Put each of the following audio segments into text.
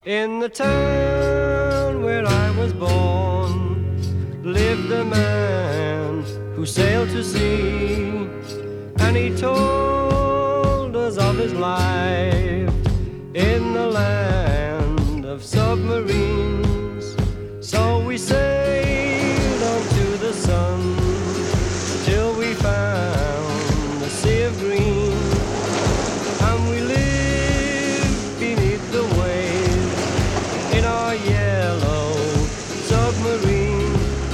In the town where I was born lived a man who sailed to sea, and he told us of his life in the land of submarines. So we sailed on to the sun till we found the sea of green, and we lived beneath the waves in our yellow submarine.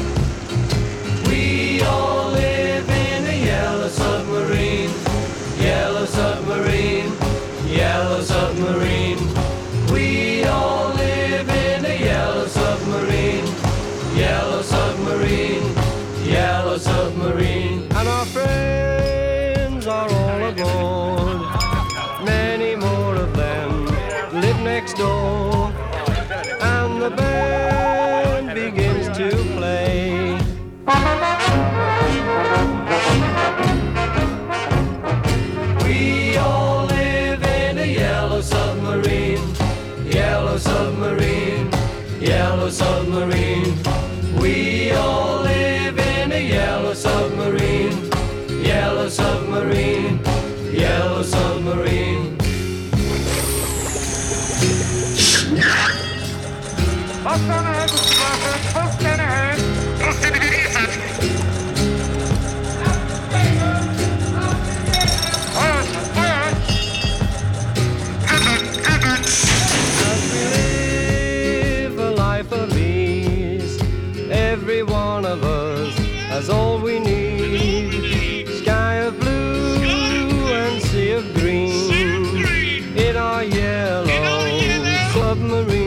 We all live in a yellow submarine, yellow submarine, yellow submarine. We all live in a yellow submarine, yellow submarine, yellow submarine. And our friends are all aboard, many more of them live next door, and the band begins to play. We all live in a yellow submarine, yellow submarine, yellow submarine. We all live in a yellow submarine, yellow submarine, yellow submarine. Post on ahead, Mr. Barker. Post on ahead. Post in ahead. As we live a life of ease, every one of us has all we need. Sky of blue and sea of green in our yellow submarine.